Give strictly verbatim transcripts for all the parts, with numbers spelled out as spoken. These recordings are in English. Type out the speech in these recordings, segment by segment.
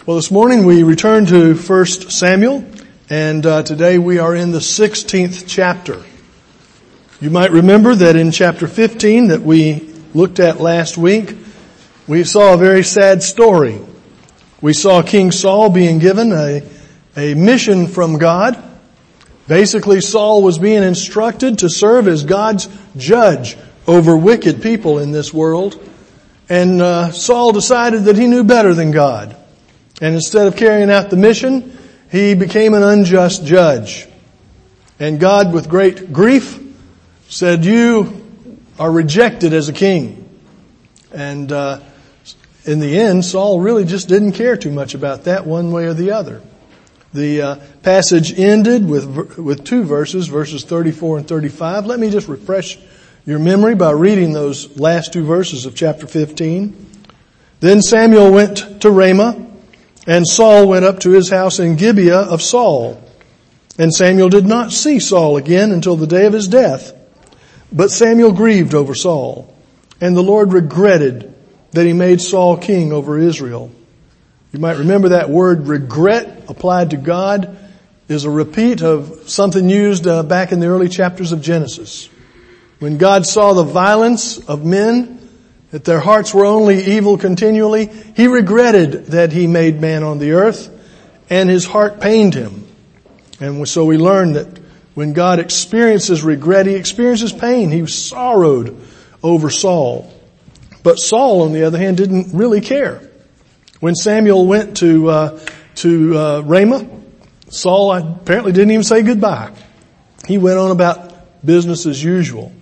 Well, this morning we return to First Samuel, and uh, today we are in the sixteenth chapter. You might remember that in chapter fifteen that we looked at last week, we saw a very sad story. We saw King Saul being given a, a mission from God. Basically, Saul was being instructed to serve as God's judge over wicked people in this world. And uh, Saul decided that he knew better than God. And instead of carrying out the mission, he became an unjust judge. And God, with great grief, said, "You are rejected as a king." And uh, in the end, Saul really just didn't care too much about that one way or the other. The uh, passage ended with with two verses, verses thirty-four and thirty-five. Let me just refresh your memory by reading those last two verses of chapter fifteen. Then Samuel went to Ramah, and Saul went up to his house in Gibeah of Saul. And Samuel did not see Saul again until the day of his death. But Samuel grieved over Saul, and the Lord regretted that he made Saul king over Israel. You might remember that word regret applied to God is a repeat of something used uh, back in the early chapters of Genesis. When God saw the violence of men, that their hearts were only evil continually, He regretted that He made man on the earth, and His heart pained Him. And so we learn that when God experiences regret, He experiences pain. He sorrowed over Saul. But Saul, on the other hand, didn't really care. When Samuel went to uh, to uh, Ramah, Saul apparently didn't even say goodbye. He went on about business as usual.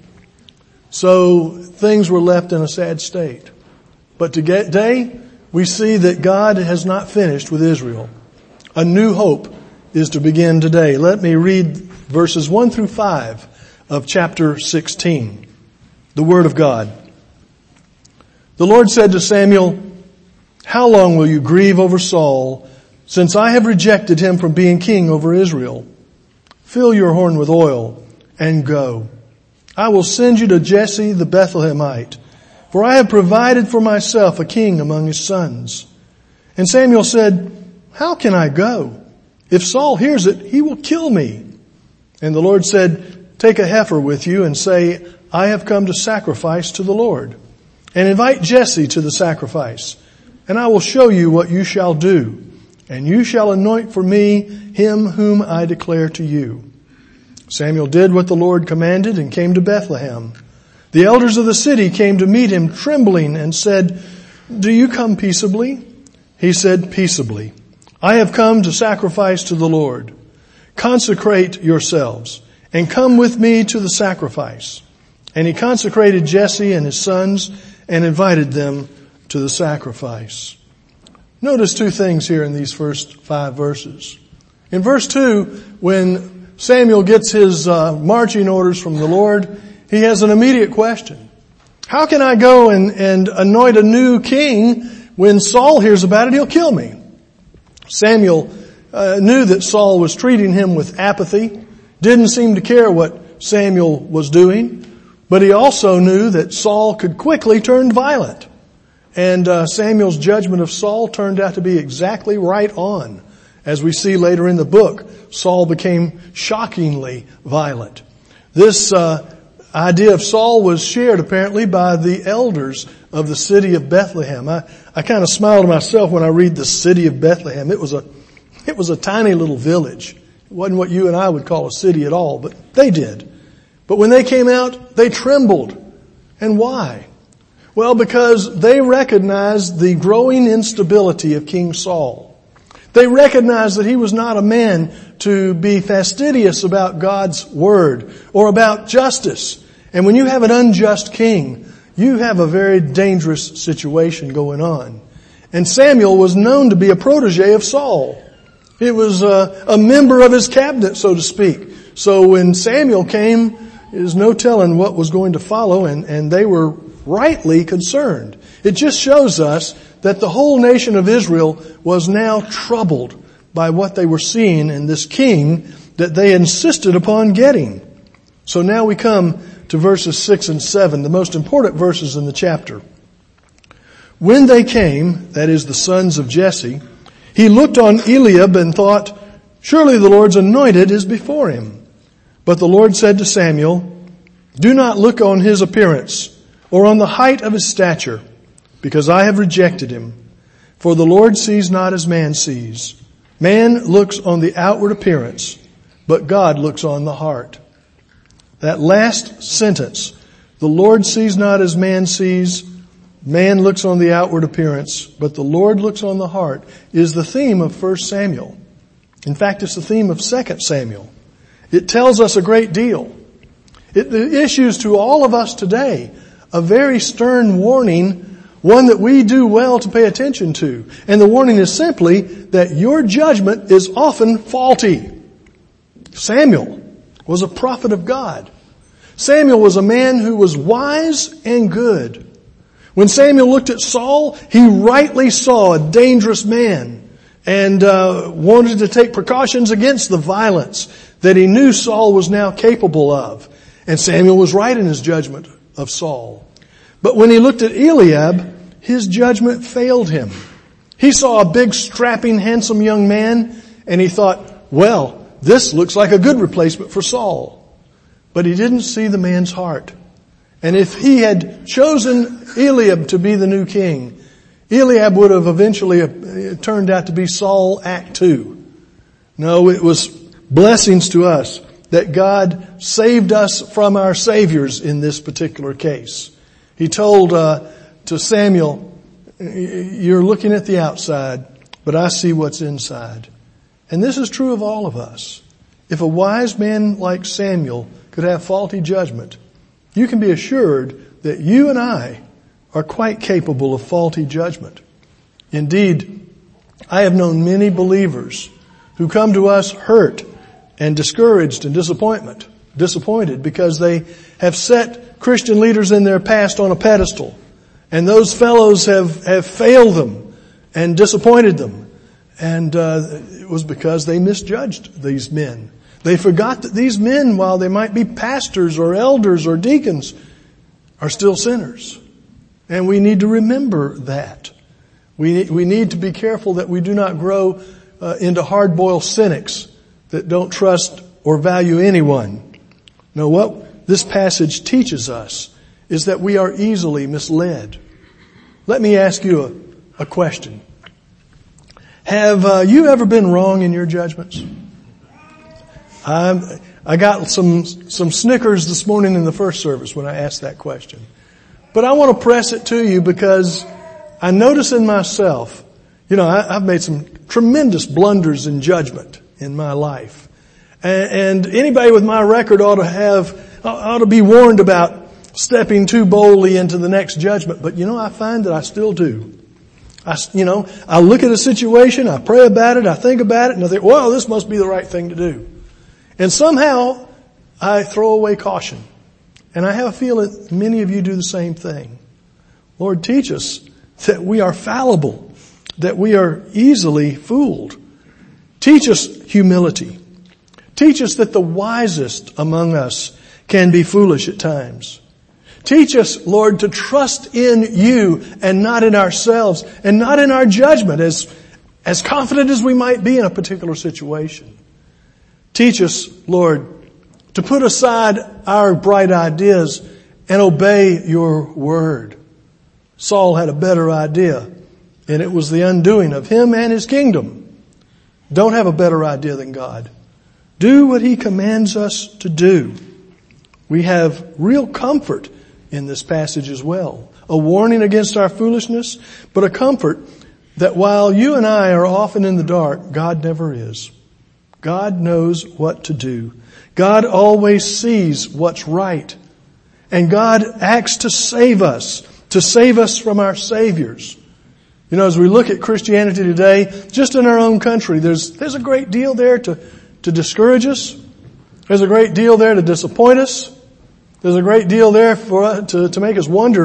So things were left in a sad state. But today, we see that God has not finished with Israel. A new hope is to begin today. Let me read verses one through five of chapter sixteen. The Word of God. The Lord said to Samuel, "How long will you grieve over Saul, since I have rejected him from being king over Israel? Fill your horn with oil and go. I will send you to Jesse the Bethlehemite, for I have provided for myself a king among his sons." And Samuel said, "How can I go? If Saul hears it, he will kill me." And the Lord said, "Take a heifer with you and say, 'I have come to sacrifice to the Lord.' And invite Jesse to the sacrifice, and I will show you what you shall do. And you shall anoint for me him whom I declare to you." Samuel did what the Lord commanded and came to Bethlehem. The elders of the city came to meet him trembling and said, "Do you come peaceably?" He said, "Peaceably. I have come to sacrifice to the Lord. Consecrate yourselves and come with me to the sacrifice." And he consecrated Jesse and his sons and invited them to the sacrifice. Notice two things here in these first five verses. In verse two, when Samuel gets his uh, marching orders from the Lord, he has an immediate question. How can I go and, and anoint a new king when Saul hears about it? He'll kill me. Samuel uh, knew that Saul was treating him with apathy, didn't seem to care what Samuel was doing, but he also knew that Saul could quickly turn violent. And uh, Samuel's judgment of Saul turned out to be exactly right on. As we see later in the book, Saul became shockingly violent. This uh, idea of Saul was shared apparently by the elders of the city of Bethlehem. I, I kind of smile to myself when I read the city of Bethlehem. It was a, it was a tiny little village. It wasn't what you and I would call a city at all, but they did. But when they came out, they trembled. And why? Well, because they recognized the growing instability of King Saul. They recognized that he was not a man to be fastidious about God's word or about justice. And when you have an unjust king, you have a very dangerous situation going on. And Samuel was known to be a protege of Saul. It was a, a member of his cabinet, so to speak. So when Samuel came, there's no telling what was going to follow, and, and they were rightly concerned. It just shows us that the whole nation of Israel was now troubled by what they were seeing in this king that they insisted upon getting. So now we come to verses six and seven, the most important verses in the chapter. When they came, that is the sons of Jesse, He looked on Eliab and thought, surely the Lord's anointed is before him. But the Lord said to Samuel, do not look on his appearance or on the height of his stature, because I have rejected him. For the Lord sees not as man sees. Man looks on the outward appearance, but God looks on the heart. That last sentence, the Lord sees not as man sees, man looks on the outward appearance, but the Lord looks on the heart, is the theme of First Samuel. In fact, it's the theme of Second Samuel. It tells us a great deal. It issues to all of us today a very stern warning, one that we do well to pay attention to. And the warning is simply that your judgment is often faulty. Samuel was a prophet of God. Samuel was a man who was wise and good. When Samuel looked at Saul, he rightly saw a dangerous man and uh, wanted to take precautions against the violence that he knew Saul was now capable of. And Samuel was right in his judgment of Saul. But when he looked at Eliab, his judgment failed him. He saw a big, strapping, handsome young man, and he thought, well, this looks like a good replacement for Saul. But he didn't see the man's heart. And if he had chosen Eliab to be the new king, Eliab would have eventually turned out to be Saul Act Two. No, it was blessings to us that God saved us from our saviors in this particular case. He told uh, to Samuel, you're looking at the outside, but I see what's inside. And this is true of all of us. If a wise man like Samuel could have faulty judgment, you can be assured that you and I are quite capable of faulty judgment. Indeed, I have known many believers who come to us hurt and discouraged and disappointment, disappointed because they have set Christian leaders in their past on a pedestal. And those fellows have, have failed them and disappointed them. And uh, it was because they misjudged these men. They forgot that these men, while they might be pastors or elders or deacons, are still sinners. And we need to remember that. We, we need to be careful that we do not grow uh, into hard-boiled cynics that don't trust or value anyone. No, what this passage teaches us is that we are easily misled. Let me ask you a, a question. Have uh, you ever been wrong in your judgments? I, I got some some snickers this morning in the first service when I asked that question. But I want to press it to you because I notice in myself, you know, I, I've made some tremendous blunders in judgment in my life. And, and anybody with my record ought to have, ought to be warned about stepping too boldly into the next judgment. But you know, I find that I still do. I, you know, I look at a situation, I pray about it, I think about it, and I think, well, this must be the right thing to do. And somehow I throw away caution. And I have a feeling many of you do the same thing. Lord, teach us that we are fallible, that we are easily fooled. Teach us humility. Teach us that the wisest among us can be foolish at times. Teach us, Lord, to trust in you and not in ourselves and not in our judgment, as, as confident as we might be in a particular situation. Teach us, Lord, to put aside our bright ideas and obey your word. Saul had a better idea, and it was the undoing of him and his kingdom. Don't have a better idea than God. Do what he commands us to do. We have real comfort in this passage as well. A warning against our foolishness, but a comfort that while you and I are often in the dark, God never is. God knows what to do. God always sees what's right. And God acts to save us, to save us from our saviors. You know, as we look at Christianity today, just in our own country, there's, there's a great deal there to, to discourage us. There's a great deal there to disappoint us. There's a great deal there for us to, to make us wonder,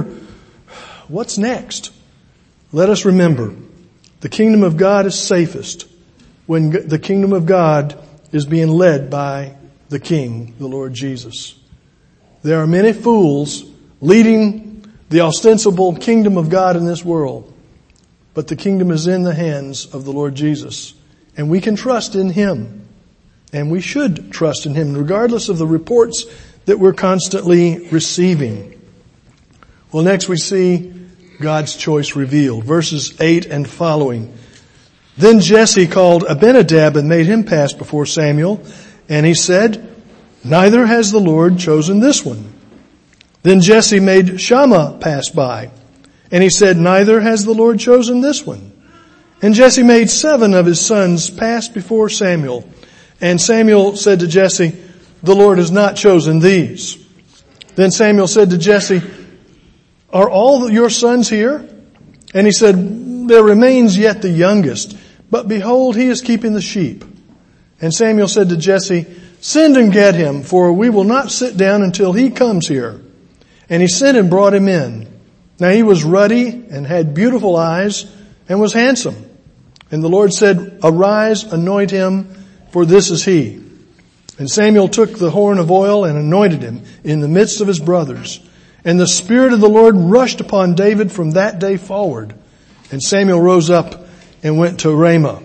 what's next? Let us remember, the kingdom of God is safest when the kingdom of God is being led by the King, the Lord Jesus. There are many fools leading the ostensible kingdom of God in this world. but the kingdom is in the hands of the Lord Jesus. And we can trust in Him. And we should trust in Him, regardless of the reports that we're constantly receiving. Well, next we see God's choice revealed. Verses eight and following. Then Jesse called Abinadab and made him pass before Samuel. And he said, neither has the Lord chosen this one. Then Jesse made Shammah pass by. And he said, neither has the Lord chosen this one. And Jesse made seven of his sons pass before Samuel. And Samuel said to Jesse, the Lord has not chosen these. Then Samuel said to Jesse, are all your sons here? And he said, there remains yet the youngest, but behold, he is keeping the sheep. And Samuel said to Jesse, send and get him, for we will not sit down until he comes here. And he sent and brought him in. Now he was ruddy and had beautiful eyes and was handsome. And the Lord said, arise, anoint him, for this is he. And Samuel took the horn of oil and anointed him in the midst of his brothers. And the Spirit of the Lord rushed upon David from that day forward. And Samuel rose up and went to Ramah.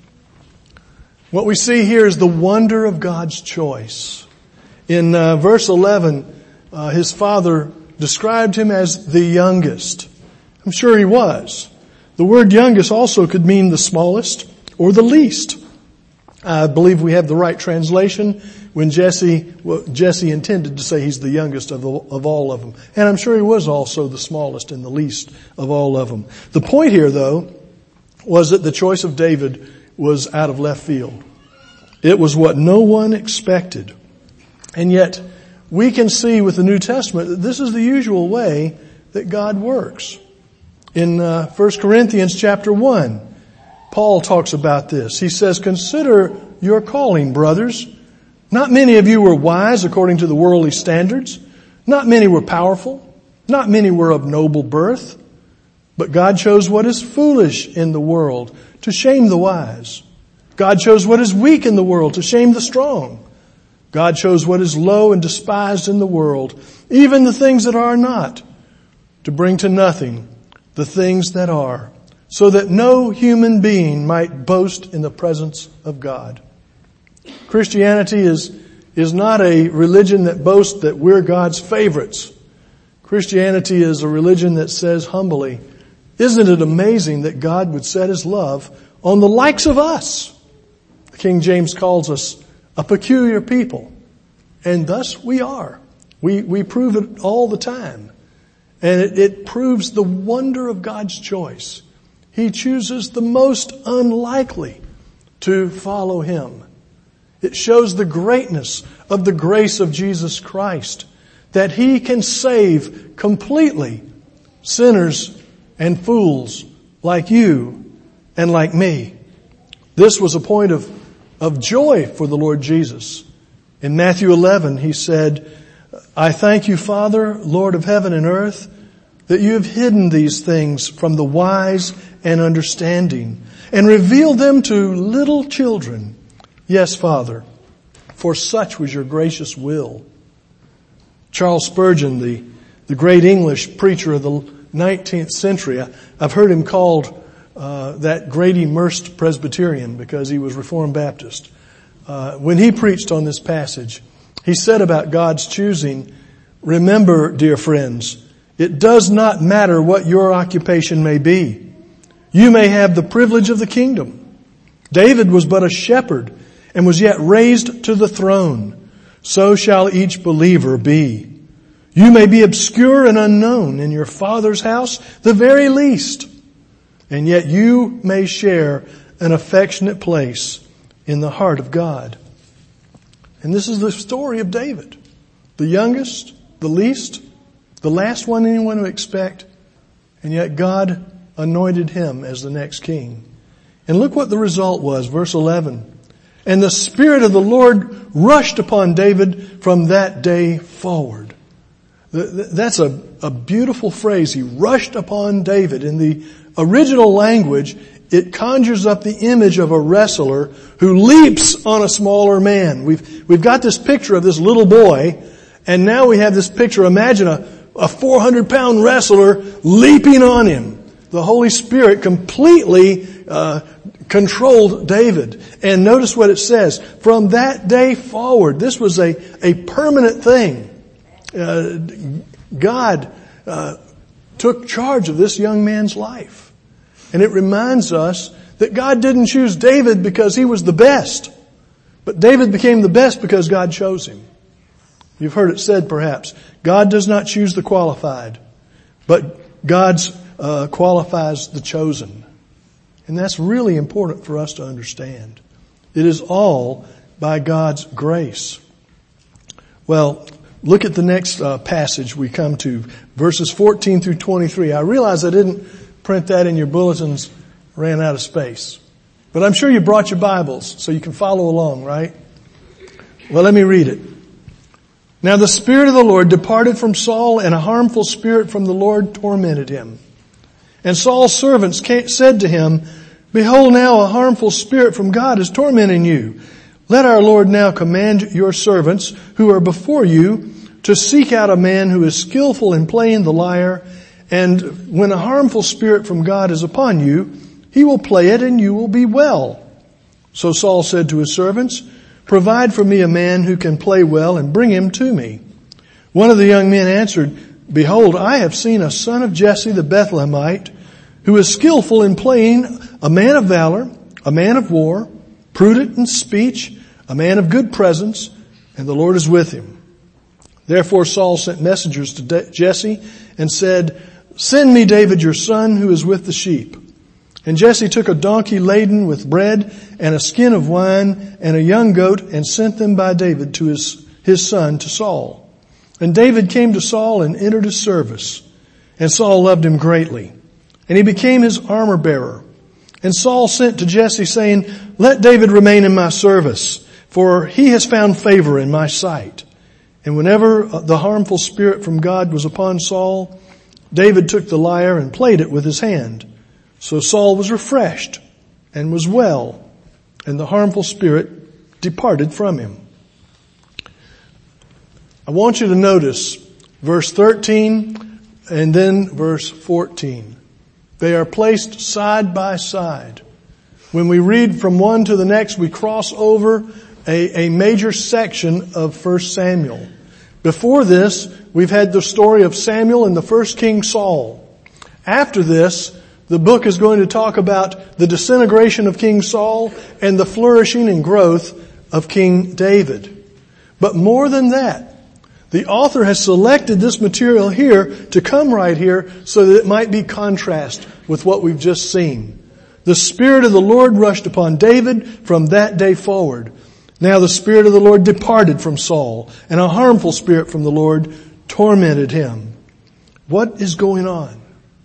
What we see here is the wonder of God's choice. In uh, verse eleven, uh, his father described him as the youngest. I'm sure he was. The word youngest also could mean the smallest or the least. I believe we have the right translation when Jesse, well, Jesse intended to say he's the youngest of, the, of all of them. And I'm sure he was also the smallest and the least of all of them. The point here, though, was that the choice of David was out of left field. It was what no one expected. And yet, we can see with the New Testament that this is the usual way that God works. In uh, First Corinthians chapter one, Paul talks about this. He says, consider your calling, brothers. Not many of you were wise according to the worldly standards. Not many were powerful. Not many were of noble birth. But God chose what is foolish in the world to shame the wise. God chose what is weak in the world to shame the strong. God chose what is low and despised in the world, even the things that are not, to bring to nothing the things that are, so that no human being might boast in the presence of God. Christianity is, is not a religion that boasts that we're God's favorites. Christianity is a religion that says humbly, isn't it amazing that God would set His love on the likes of us? King James calls us a peculiar people. And thus we are. We, we prove it all the time. And it, it proves the wonder of God's choice. He chooses the most unlikely to follow Him. It shows the greatness of the grace of Jesus Christ, that He can save completely sinners and fools like you and like me. This was a point of, of joy for the Lord Jesus. In Matthew eleven, He said, I thank you, Father, Lord of heaven and earth, that you have hidden these things from the wise and understanding and revealed them to little children. Yes, Father, for such was your gracious will. Charles Spurgeon, the, the great English preacher of the nineteenth century, I, I've heard him called uh, that great immersed Presbyterian because he was Reformed Baptist. Uh, when he preached on this passage, he said about God's choosing, remember, dear friends, it does not matter what your occupation may be. You may have the privilege of the kingdom. David was but a shepherd and was yet raised to the throne. So shall each believer be. You may be obscure and unknown in your Father's house, the very least. And yet you may share an affectionate place in the heart of God. And this is the story of David. The youngest, the least, the last one anyone would expect. And yet God anointed him as the next king. And look what the result was, verse eleven. And the Spirit of the Lord rushed upon David from that day forward. That's a, a beautiful phrase. He rushed upon David. In the original language, it conjures up the image of a wrestler who leaps on a smaller man. We've, we've got this picture of this little boy, and now we have this picture. Imagine a, a four hundred pound wrestler leaping on him. The the Holy Spirit completely uh, controlled David. And notice what it says. From that day forward, this was a, a permanent thing. Uh, God uh, took charge of this young man's life. And it reminds us that God didn't choose David because he was the best. But David became the best because God chose him. You've heard it said perhaps, God does not choose the qualified, but God uh, qualifies the chosen. And that's really important for us to understand. It is all by God's grace. Well, look at the next uh, passage we come to, verses fourteen through twenty-three. I realize I didn't print that in your bulletins, ran out of space. But I'm sure you brought your Bibles so you can follow along, right? Well, let me read it. Now the Spirit of the Lord departed from Saul, and a harmful spirit from the Lord tormented him. And Saul's servants came, said to him, Behold, now a harmful spirit from God is tormenting you. Let our Lord now command your servants who are before you to seek out a man who is skillful in playing the lyre, and when a harmful spirit from God is upon you, he will play it and you will be well. So Saul said to his servants, Provide for me a man who can play well and bring him to me. One of the young men answered, Behold, I have seen a son of Jesse the Bethlehemite who is skillful in playing, a man of valor, a man of war, prudent in speech, a man of good presence, and the Lord is with him. Therefore Saul sent messengers to Jesse and said, Send me David your son who is with the sheep. And Jesse took a donkey laden with bread and a skin of wine and a young goat and sent them by David to his, his son to Saul. And David came to Saul and entered his service. And Saul loved him greatly. And he became his armor bearer. And Saul sent to Jesse saying, Let David remain in my service, for he has found favor in my sight. And whenever the harmful spirit from God was upon Saul, David took the lyre and played it with his hand. So Saul was refreshed and was well, and the harmful spirit departed from him. I want you to notice verse thirteen and then verse fourteen. They are placed side by side. When we read from one to the next, we cross over a, a major section of First Samuel. Before this, we've had the story of Samuel and the first king Saul. After this, the book is going to talk about the disintegration of King Saul and the flourishing and growth of King David. But more than that, the author has selected this material here to come right here so that it might be contrast with what we've just seen. The Spirit of the Lord rushed upon David from that day forward. Now the Spirit of the Lord departed from Saul, and a harmful spirit from the Lord tormented him. What is going on?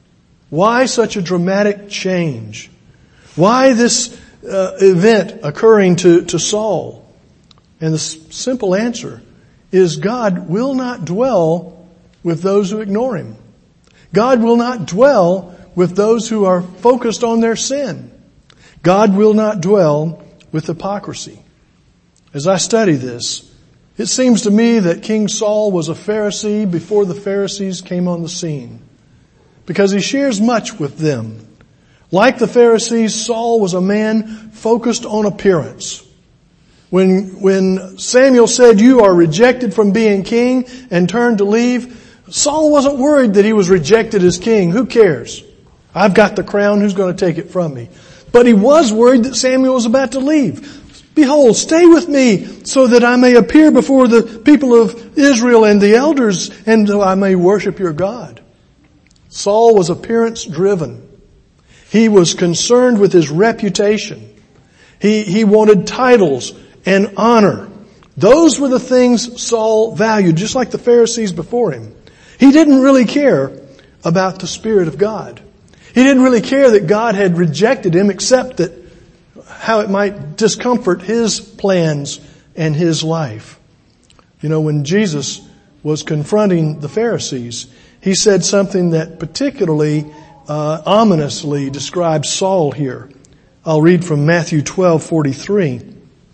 Why such a dramatic change? Why this uh, event occurring to, to Saul? And the s- simple answer is God will not dwell with those who ignore Him. God will not dwell with those who are focused on their sin. God will not dwell with hypocrisy. As I study this, it seems to me that King Saul was a Pharisee before the Pharisees came on the scene, because he shares much with them. Like the Pharisees, Saul was a man focused on appearance. When, when Samuel said, You are rejected from being king, and turned to leave, Saul wasn't worried that he was rejected as king. Who cares? I've got the crown. Who's going to take it from me? But he was worried that Samuel was about to leave. Behold, stay with me so that I may appear before the people of Israel and the elders, and I may worship your God. Saul was appearance driven. He was concerned with his reputation. He, he wanted titles and honor. Those were the things Saul valued, just like the Pharisees before him. He didn't really care about the Spirit of God. He didn't really care that God had rejected him, except that how it might discomfort his plans and his life. You know, when Jesus was confronting the Pharisees, he said something that particularly uh, ominously describes Saul here. I'll read from Matthew twelve forty-three.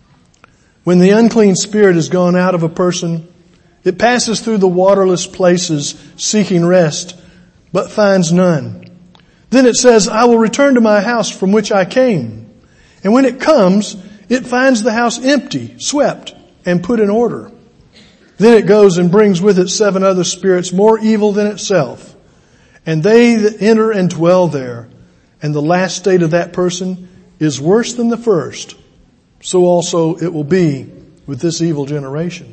When the unclean spirit has gone out of a person, it passes through the waterless places seeking rest, but finds none. Then it says, I will return to my house from which I came. And when it comes, it finds the house empty, swept, and put in order. Then it goes and brings with it seven other spirits more evil than itself. And they that enter and dwell there. And the last state of that person is worse than the first. So also it will be with this evil generation.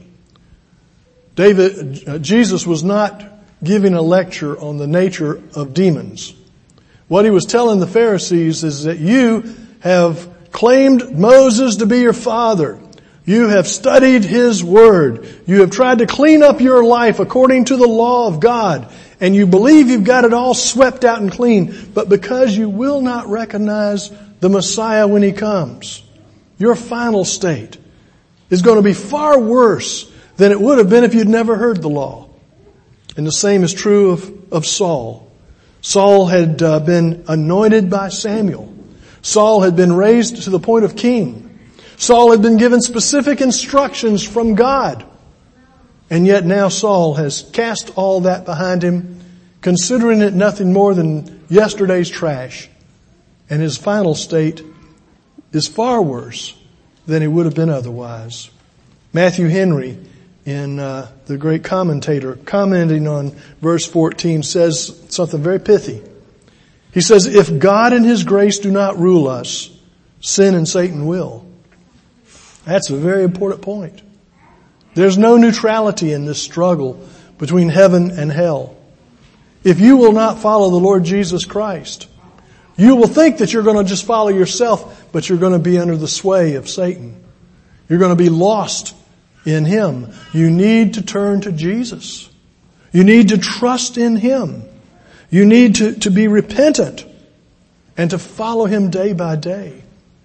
David, uh, Jesus was not giving a lecture on the nature of demons. What he was telling the Pharisees is that you have claimed Moses to be your father. You have studied his word. You have tried to clean up your life according to the law of God. And you believe you've got it all swept out and clean. But because you will not recognize the Messiah when he comes, your final state is going to be far worse than it would have been if you'd never heard the law. And the same is true of, of Saul. Saul had uh, been anointed by Samuel. Saul had been raised to the point of king. Saul had been given specific instructions from God. And yet now Saul has cast all that behind him, considering it nothing more than yesterday's trash. And his final state is far worse than it would have been otherwise. Matthew Henry, in uh, the great commentator, commenting on verse fourteen, says something very pithy. He says, if God in his grace do not rule us, sin and Satan will. That's a very important point. There's no neutrality in this struggle between heaven and hell. If you will not follow the Lord Jesus Christ, you will think that you're going to just follow yourself, but you're going to be under the sway of Satan. You're going to be lost in him. You need to turn to Jesus. You need to trust in him. You need to, to be repentant and to follow him day by day.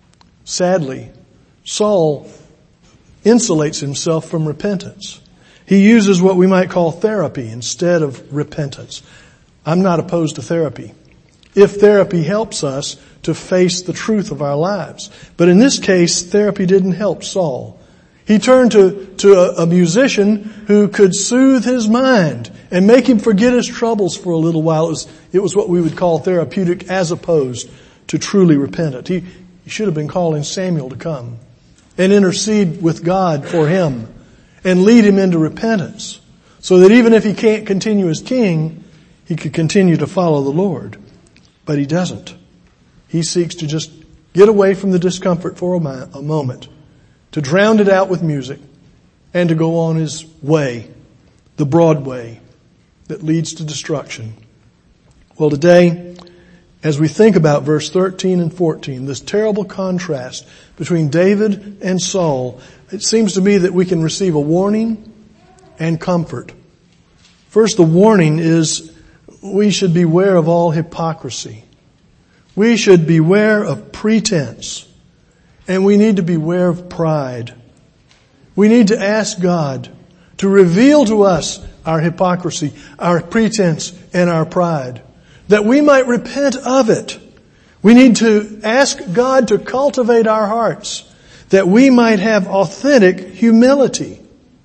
Sadly, Saul insulates himself from repentance. He uses what we might call therapy instead of repentance. I'm not opposed to therapy, if therapy helps us to face the truth of our lives. But in this case, therapy didn't help Saul. He turned to, to a, a musician who could soothe his mind and make him forget his troubles for a little while. It was, it was what we would call therapeutic as opposed to truly repentant. He, he should have been calling Samuel to come and intercede with God for him and lead him into repentance so that even if he can't continue as king, he could continue to follow the Lord. But he doesn't. He seeks to just get away from the discomfort for a, mo- a moment, to drown it out with music, and to go on his way, the broad way that leads to destruction. Well, today, as we think about verse thirteen and fourteen, this terrible contrast between David and Saul, it seems to me that we can receive a warning and comfort. First, the warning is we should beware of all hypocrisy. We should beware of pretense. And we need to beware of pride. We need to ask God to reveal to us our hypocrisy, our pretense, and our pride, that we might repent of it. We need to ask God to cultivate our hearts, that we might have authentic humility,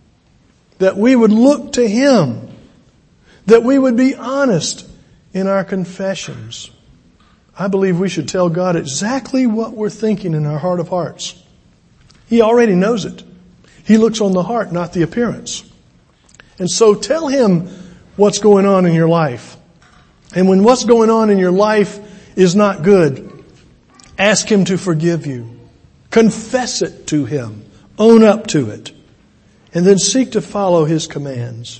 that we would look to him, that we would be honest in our confessions. I believe we should tell God exactly what we're thinking in our heart of hearts. He already knows it. He looks on the heart, not the appearance. And so tell him what's going on in your life. And when what's going on in your life is not good, ask him to forgive you. Confess it to him. Own up to it. And then seek to follow his commands.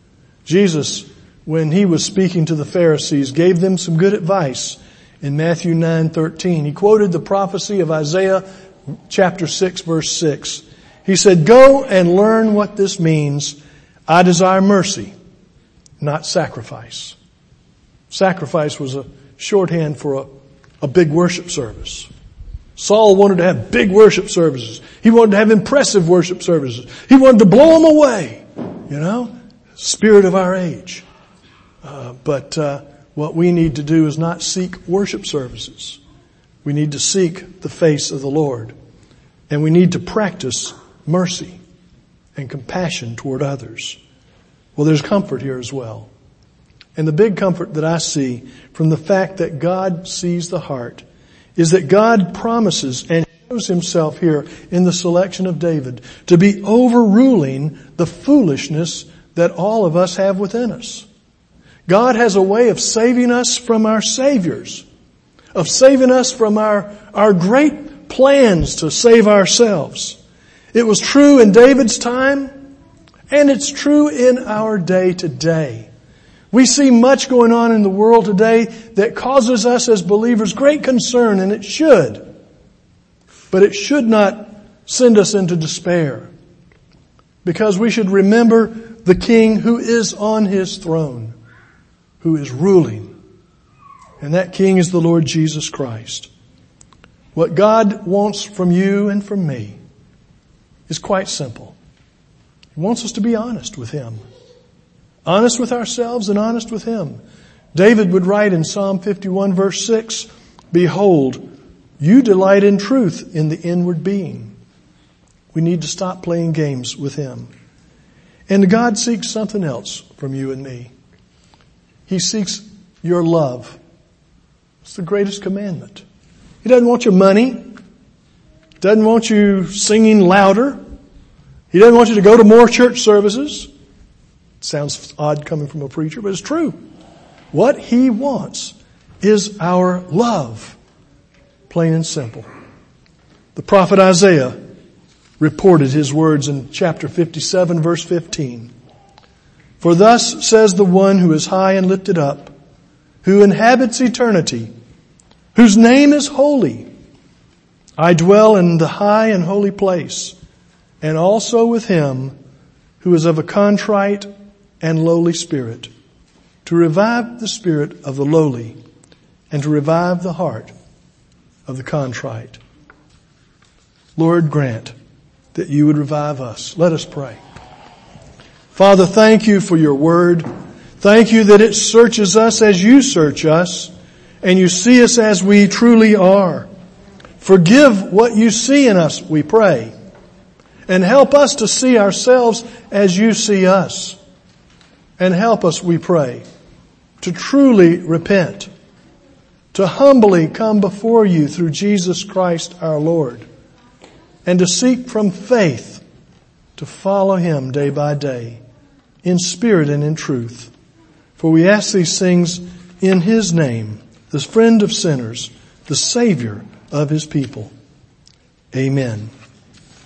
Jesus, when he was speaking to the Pharisees, gave them some good advice. In Matthew nine thirteen, he quoted the prophecy of Isaiah chapter six verse six. He said, go and learn what this means. I desire mercy, not sacrifice. Sacrifice was a shorthand for a, a big worship service. Saul wanted to have big worship services. He wanted to have impressive worship services. He wanted to blow them away. You know, spirit of our age. Uh, but, uh, What we need to do is not seek worship services. We need to seek the face of the Lord. And we need to practice mercy and compassion toward others. Well, there's comfort here as well. And the big comfort that I see from the fact that God sees the heart is that God promises and shows himself here in the selection of David to be overruling the foolishness that all of us have within us. God has a way of saving us from our saviors, of saving us from our, our great plans to save ourselves. It was true in David's time, and it's true in our day today. We see much going on in the world today that causes us as believers great concern, and it should. But it should not send us into despair, because we should remember the King who is on his throne, who is ruling. And that King is the Lord Jesus Christ. What God wants from you and from me is quite simple. He wants us to be honest with him. Honest with ourselves and honest with him. David would write in Psalm fifty-one verse six, "Behold, you delight in truth in the inward being." We need to stop playing games with him. And God seeks something else from you and me. He seeks your love. It's the greatest commandment. He doesn't want your money. He doesn't want you singing louder. He doesn't want you to go to more church services. It sounds odd coming from a preacher, but it's true. What he wants is our love. Plain and simple. The prophet Isaiah reported his words in chapter fifty-seven verse fifteen. "For thus says the one who is high and lifted up, who inhabits eternity, whose name is holy. I dwell in the high and holy place, and also with him who is of a contrite and lowly spirit, to revive the spirit of the lowly, and to revive the heart of the contrite." Lord, grant that you would revive us. Let us pray. Father, thank you for your word. Thank you that it searches us as you search us, and you see us as we truly are. Forgive what you see in us, we pray, and help us to see ourselves as you see us. And help us, we pray, to truly repent, to humbly come before you through Jesus Christ our Lord, and to seek from faith to follow him day by day, in spirit and in truth. For we ask these things in his name, the friend of sinners, the Savior of his people. Amen.